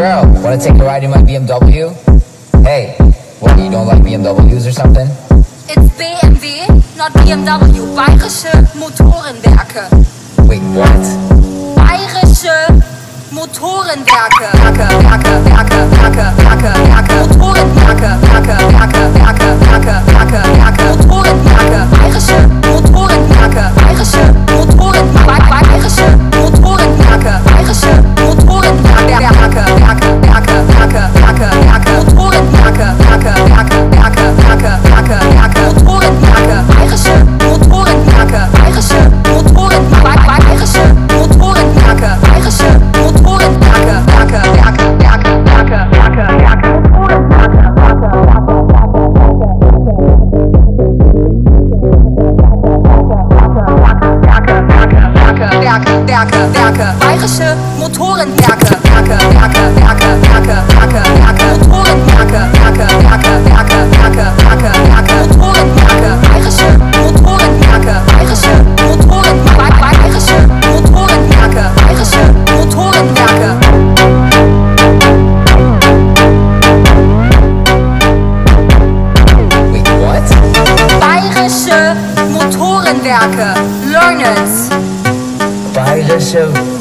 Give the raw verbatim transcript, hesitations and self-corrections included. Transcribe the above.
girl, wanna take a ride in my B M W? Hey, what, you don't like B M Ws or something? It's B M W, not B M W. Bayerische Motorenwerke. Wait, what? Bayerische Motorenwerke. Werke, Werke, Werke, Werke, Werke, Werke. Motorenwerke. Werke, Werke, Werke, Werke, Werke, Werke. Motorenwerke. Bayerische Motorenwerke. Bayerische Motorenwerke. Bayerische Motorenwerke. Bayerische Motorenwerke. Werke, Werke, Werke, Werke, Werke, Werke. Motorenwerke. Werke, Werke, Werke, Werke, Werke, Werke. Motorenwerke. Bayerische Motorenwerke. Bayerische Motorenwerke. Bayerische Motorenwerke. Bayerische Motorenwerke. Werke, Werke, Werke, Werke, Werke, Werke. Motorenwerke. Werke, Werke, Werke, bayerische Motorenwerke, Werke, Werke, Werke, Werke, Werke, Werke, Motorenwerke, Werke, Werke, Werke, Werke, Werke, Werke, Motorenwerke, bayerische Motorenwerke, bayerische Motorenwerke, bayerische Motorenwerke, bayerische Motorenwerke. Wait, what? Bayerische Motorenwerke, learn it. Bayerische